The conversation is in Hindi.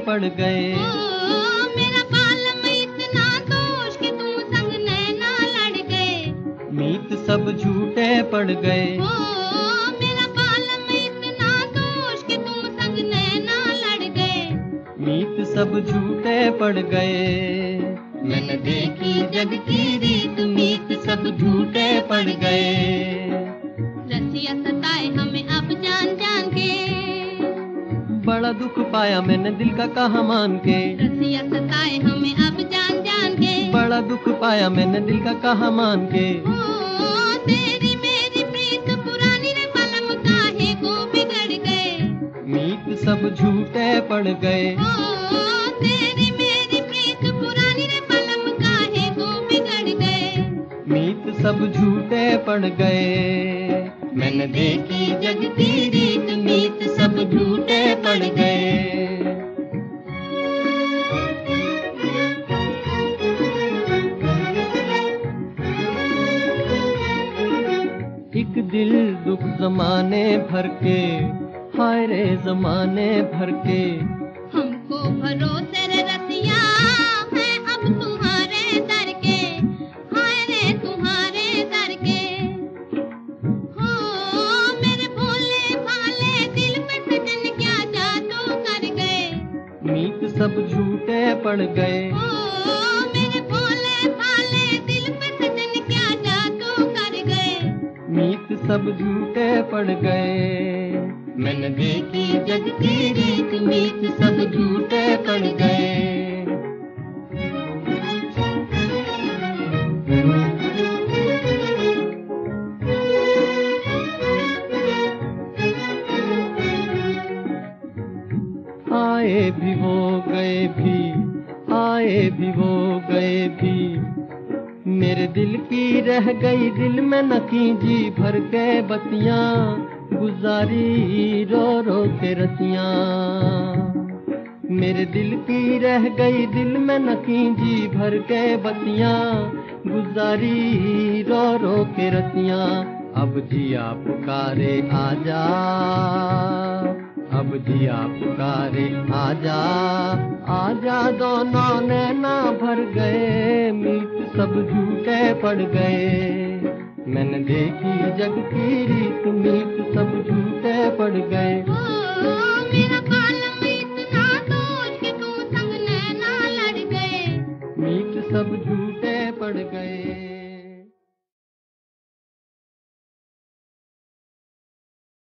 पड़ गए। मेरा बालम इतना दोष कि तुम संग नैना लड़ गए। मीत सब झूठे पड़ गए। मेरा बालम इतना दोष कि तुम संग नैना लड़ गए। मीत सब झूठे पड़ गए। मैंने देखी जग की रीत, मीत सब झूठे पड़ गए। रसिया सताए हमें अब जान जान के। बड़ा दुख पाया मैंने दिल का कहा मान के। रसिया सताए हमें अब जान जान के। बड़ा दुख पाया मैंने दिल का कहा मान के। तेरी मेरी प्रीत पुरानी रे बलम काहे को बिगड़ गए। मीत सब झूठे पड़ गए। तेरी मेरी प्रीत पुरानी रे बलम काहे को बिगड़ गए। मीत सब झूठे पड़ गए। मैंने देखी जग की रीत, मीत सब झूठे पड़ गए। एक दिल दुख जमाने भर के, हाय रे जमाने भर के। हमको भरोसे रे रसिया है अब तुम्हारे दर के। हाय रे तुम्हारे दर के। हो मेरे भोले भाले दिल पे सजन क्या जादू कर गए। मीत सब झूठे पड़ गए। मेरे भोले भाले दिल पे सजन क्या जादू कर गए। मीत सब झूठे पड़ गए। मैंने देखी जग की रीत, मीत सब झूठे पड़ गए। आए भी वो गए भी, आए भी वो गए भी। मेरे दिल की रह गई दिल में नकी, जी भर के बतियां गुजारी रो रो के रतियां। मेरे दिल की रह गई दिल में नकी, जी भर के बतियां गुजारी रो रो के रतियां। अब जिया पुकारे आजा, अब जिया पुकारे आजा, आजा दोनों नैना भर गए। मीत सब झूठे पड़ गए। मैंने देखी जग की रीत, मीत सब झूठे पड़ गए। मेरा बालम इतना दोष कि तुम संग नैना लड़ गए। मीत सब झूठे